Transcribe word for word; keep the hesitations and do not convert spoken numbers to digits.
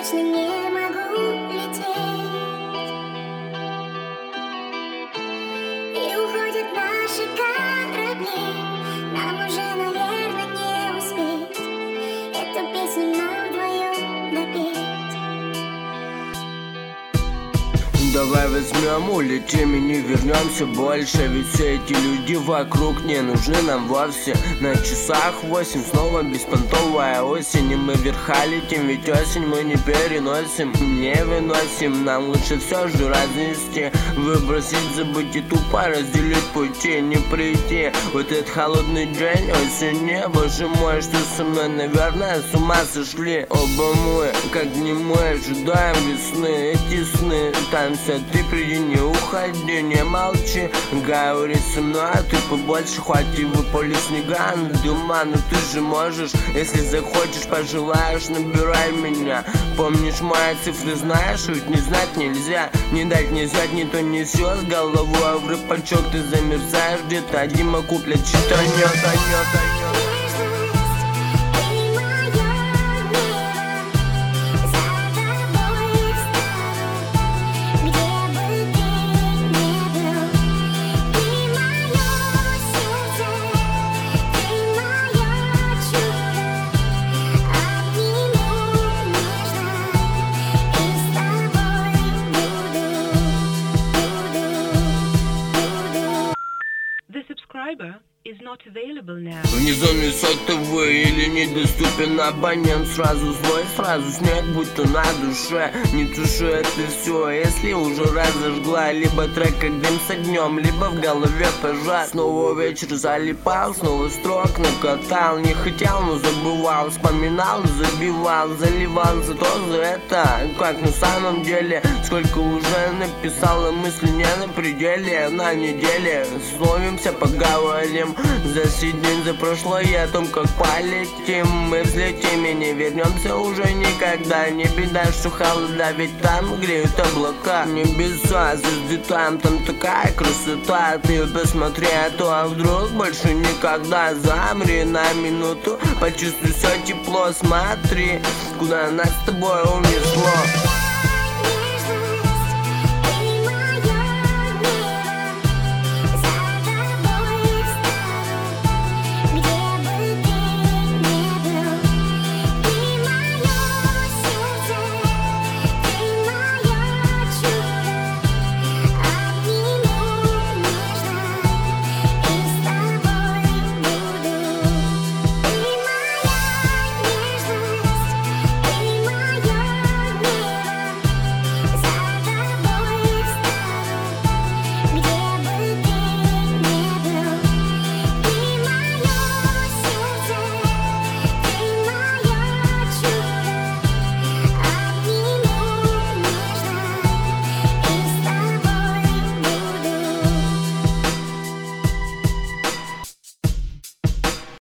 точно не могу лететь. И уходят наши корабли, нам уже, наверное, не успеть эту песню нам вдвоем допеть. Давай возьмем, улетим и не вернемся больше. Ведь все эти люди вокруг не нужны нам вовсе. На часах восемь, снова беспонтовая осень, и мы вверха летим, ведь осень мы не переносим, не выносим. Нам лучше все же разнести, выбросить, забыть и тупо разделить пути, не прийти. Вот этот холодный день, осень, боже мой, что со мной, наверное, с ума сошли. Оба мы, как не мы, ожидаем весны. Эти сны, танцы, ты приди, не уходи, не молчи. Говори со мной, а ты побольше, хватит выпали снега над дома. Но ты же можешь, если захочешь, пожелаешь, набирай меня. Помнишь мои цифры, знаешь, ведь не знать нельзя. Не дать не взять, не то не все с головой в рыбачок ты замерзаешь где-то. Дима куплет, что-то не танет. The subscriber is not available now. Внизу не сотовый или недоступен абонент. Сразу злой, сразу снег, будто на душе. Не тушу это все, если уже разожгла. Либо трек как дым с огнем, либо в голове пожар. Снова вечер залипал, снова строк накатал. Не хотел, но забывал, вспоминал, забивал, заливал за то, за это. Как на самом деле, сколько уже написала мысли не на пределе. На неделе словимся, поговорим за сей день, за прошлое, о том, как полетим. Мы взлетим и не вернемся уже никогда. Не беда, что холода, ведь там греют облака. Небеса, звезды там, там такая красота. Ты посмотри, а то а вдруг больше никогда. Замри на минуту, почувствуй все тепло. Смотри, куда нас с тобой унесло.